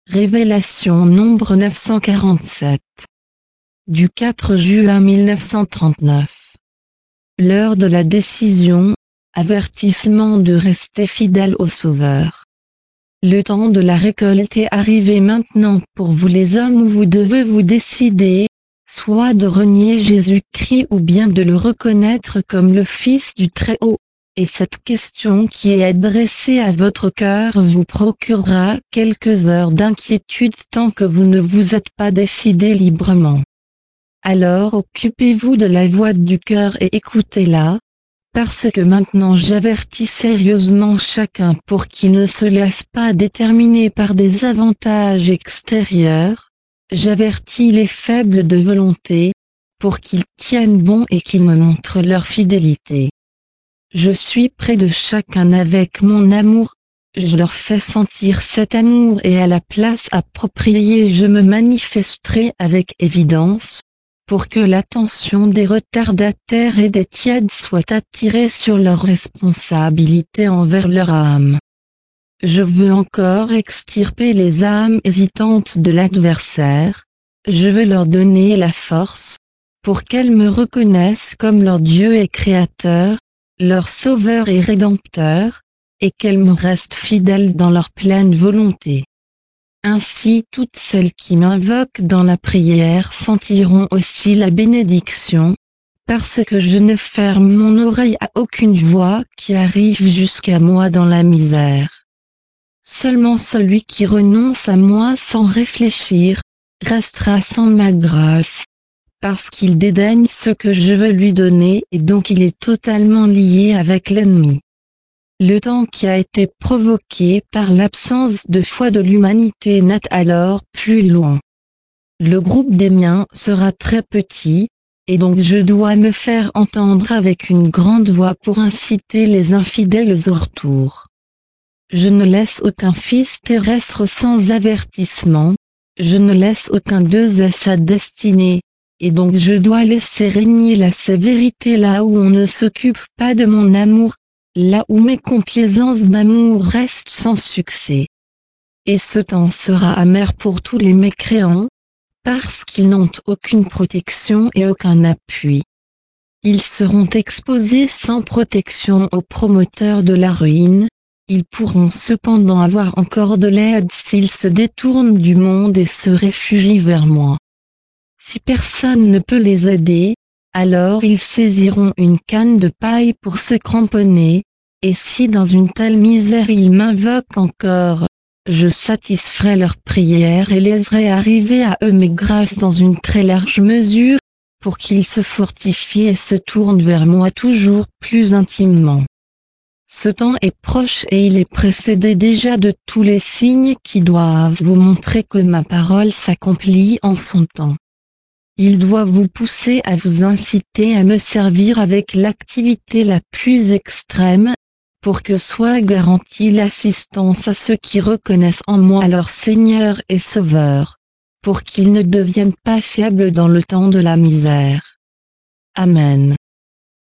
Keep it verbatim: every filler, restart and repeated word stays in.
Révélation nombre neuf cent quarante-sept. Du quatre juin mille neuf cent trente-neuf. L'heure de la décision, avertissement de rester fidèle au Sauveur. Le temps de la récolte est arrivé maintenant pour vous les hommes où vous devez vous décider, soit de renier Jésus-Christ ou bien de le reconnaître comme le Fils du Très-Haut. Et cette question qui est adressée à votre cœur vous procurera quelques heures d'inquiétude tant que vous ne vous êtes pas décidé librement. Alors occupez-vous de la voix du cœur et écoutez-la, parce que maintenant j'avertis sérieusement chacun pour qu'il ne se laisse pas déterminer par des avantages extérieurs, j'avertis les faibles de volonté, pour qu'ils tiennent bon et qu'ils me montrent leur fidélité. Je suis près de chacun avec mon amour, je leur fais sentir cet amour et à la place appropriée je me manifesterai avec évidence, pour que l'attention des retardataires et des tièdes soit attirée sur leur responsabilité envers leur âme. Je veux encore extirper les âmes hésitantes de l'adversaire, je veux leur donner la force, pour qu'elles me reconnaissent comme leur Dieu et Créateur, leur Sauveur et Rédempteur, et qu'elles me restent fidèles dans leur pleine volonté. Ainsi toutes celles qui m'invoquent dans la prière sentiront aussi la bénédiction, parce que je ne ferme mon oreille à aucune voix qui arrive jusqu'à moi dans la misère. Seulement celui qui renonce à moi sans réfléchir, restera sans ma grâce, parce qu'il dédaigne ce que je veux lui donner et donc il est totalement lié avec l'ennemi. Le temps qui a été provoqué par l'absence de foi de l'humanité n'est alors plus loin. Le groupe des miens sera très petit, et donc je dois me faire entendre avec une grande voix pour inciter les infidèles au retour. Je ne laisse aucun fils terrestre sans avertissement, je ne laisse aucun d'eux à sa destinée. Et donc je dois laisser régner la sévérité là où on ne s'occupe pas de mon amour, là où mes complaisances d'amour restent sans succès. Et ce temps sera amer pour tous les mécréants, parce qu'ils n'ont aucune protection et aucun appui. Ils seront exposés sans protection aux promoteurs de la ruine, ils pourront cependant avoir encore de l'aide s'ils se détournent du monde et se réfugient vers moi. Si personne ne peut les aider, alors ils saisiront une canne de paille pour se cramponner, et si dans une telle misère ils m'invoquent encore, je satisferai leurs prières et laisserai arriver à eux mes grâces dans une très large mesure, pour qu'ils se fortifient et se tournent vers moi toujours plus intimement. Ce temps est proche et il est précédé déjà de tous les signes qui doivent vous montrer que ma parole s'accomplit en son temps. Il doit vous pousser à vous inciter à me servir avec l'activité la plus extrême, pour que soit garantie l'assistance à ceux qui reconnaissent en moi leur Seigneur et Sauveur, pour qu'ils ne deviennent pas faibles dans le temps de la misère. Amen.